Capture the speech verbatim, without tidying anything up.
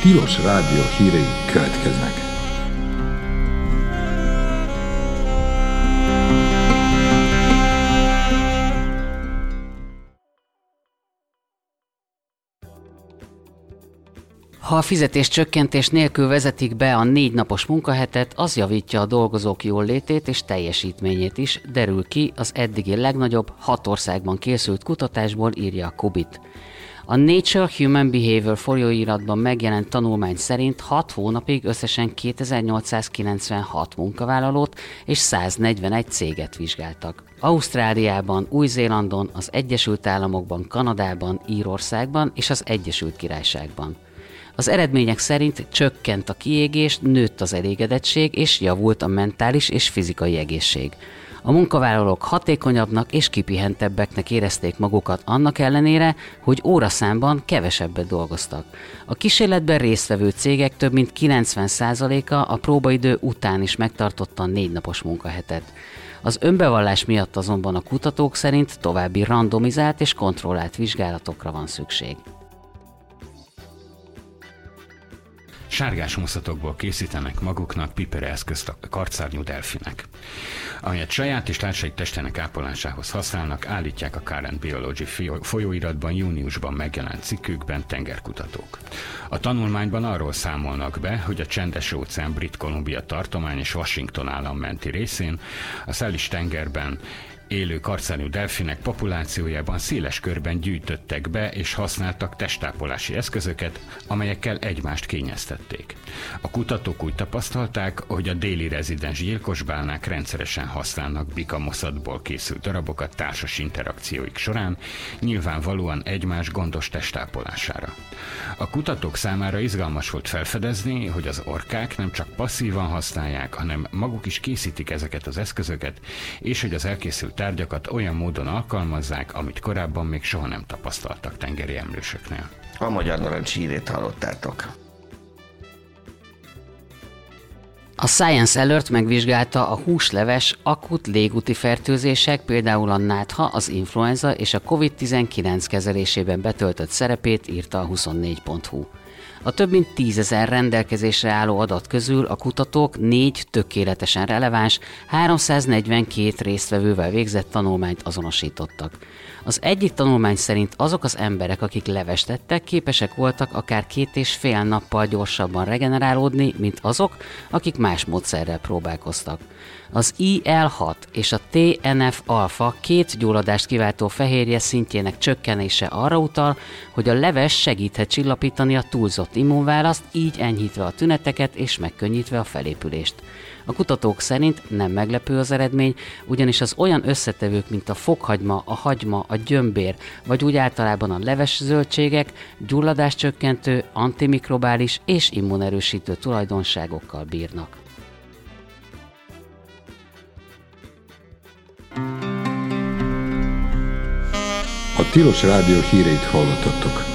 Tilos Rádió hírei következnek. Ha a fizetés csökkentés nélkül vezetik be a négy napos munkahetet, az javítja a dolgozók jólétét és teljesítményét is, derül ki az eddigi legnagyobb, hat országban készült kutatásból, írja a Kubit. A Nature Human Behavior folyóiratban megjelent tanulmány szerint hat hónapig összesen kétezer-nyolcszázkilencvenhat munkavállalót és száznegyvenegy céget vizsgáltak. Ausztráliában, Új-Zélandon, az Egyesült Államokban, Kanadában, Írországban és az Egyesült Királyságban. Az eredmények szerint csökkent a kiégés, nőtt az elégedettség és javult a mentális és fizikai egészség. A munkavállalók hatékonyabbnak és kipihentebbeknek érezték magukat annak ellenére, hogy óraszámban kevesebbet dolgoztak. A kísérletben résztvevő cégek több mint kilencven százaléka a próbaidő után is megtartotta a négy napos munkahetet. Az önbevallás miatt azonban a kutatók szerint további randomizált és kontrollált vizsgálatokra van szükség. Sárgás muszatokból készítenek maguknak pipereszközt a karcárnyú delfinek. Amelyet saját és társaik testének ápolásához használnak, állítják a Current Biology folyóiratban júniusban megjelent cikkükben tengerkutatók. A tanulmányban arról számolnak be, hogy a Csendes-óceán Brit Columbia tartomány és Washington állam menti részén, a Szalis tengerben élő karcárnyú delfinek populációjában széles körben gyűjtöttek be és használtak testápolási eszközöket, amelyekkel egymást kényeztették. A kutatók úgy tapasztalták, hogy a déli rezidens gyilkosbálnák rendszeresen használnak bikamoszatból készült darabokat társas interakcióik során, nyilvánvalóan egymás gondos testápolására. A kutatók számára izgalmas volt felfedezni, hogy az orkák nem csak passzívan használják, hanem maguk is készítik ezeket az eszközöket, és hogy az elkészült tárgyakat olyan módon alkalmazzák, amit korábban még soha nem tapasztaltak tengeri emlősöknél. A Magyar Narancs hírét hallottátok. A Science Alert megvizsgálta a húsleves akut légúti fertőzések, például a nátha, az influenza és a kovid tizenkilenc kezelésében betöltött szerepét, írta a huszonnégy pont hu. A több mint tízezer rendelkezésre álló adat közül a kutatók négy tökéletesen releváns, háromszáznegyvenkét résztvevővel végzett tanulmányt azonosítottak. Az egyik tanulmány szerint azok az emberek, akik levest ettek, képesek voltak akár két és fél nappal gyorsabban regenerálódni, mint azok, akik más módszerrel próbálkoztak. Az I L hat és a T N F alfa két gyulladást kiváltó fehérje szintjének csökkenése arra utal, hogy a leves segíthet csillapítani a túlzott immunválaszt, így enyhítve a tüneteket és megkönnyítve a felépülést. A kutatók szerint nem meglepő az eredmény, ugyanis az olyan összetevők, mint a fokhagyma, a hagyma, a gyömbér, vagy úgy általában a leves zöldségek gyulladáscsökkentő, antimikrobális és immunerősítő tulajdonságokkal bírnak. A Tilos Rádió híreit hallottatok.